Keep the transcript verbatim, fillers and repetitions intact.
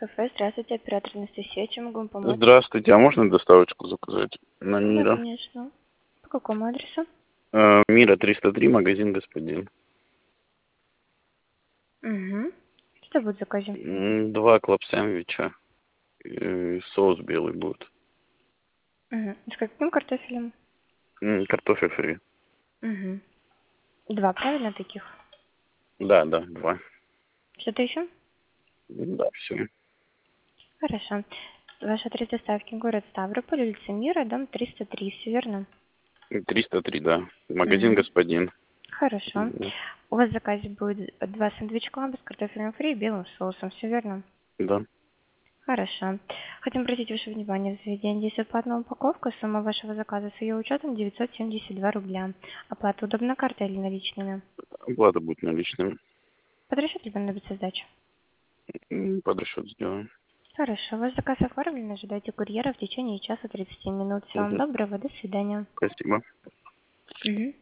кафе. Здравствуйте, оператор Анастасия. Чем могу вам помочь? Здравствуйте, а можно доставочку заказать на Да, Мира? конечно. По какому адресу? Э, Мира триста три, магазин «Господин». Угу. Что будет в заказе? М, Два клаб-сэндвича, э, соус белый будет. Угу. С каким картофелем? М, Картофель фри. Угу. Два, правильно, таких? Да, да, два. Что-то еще? Да, все. Хорошо. Ваш адрес доставки город Ставрополь, улица Мира, дом триста три, все верно? триста три, да. Магазин Угу. «Господин». Хорошо. М, У вас в заказе будет два сэндвича с картофелем фри и белым соусом, все верно? Да. Хорошо. Хотим обратить ваше внимание, в заведении действует платная упаковка. Сумма вашего заказа с ее учетом девятьсот семьдесят два рубля. Оплата удобна картой или наличными? Оплата будет наличными. Под расчет либо на сдачи. М, Под расчет сделаем. Хорошо. Ваш заказ оформлен. Ожидайте курьера в течение часа тридцати минут. Всего вам Мгм. доброго. До свидания. Спасибо. Угу.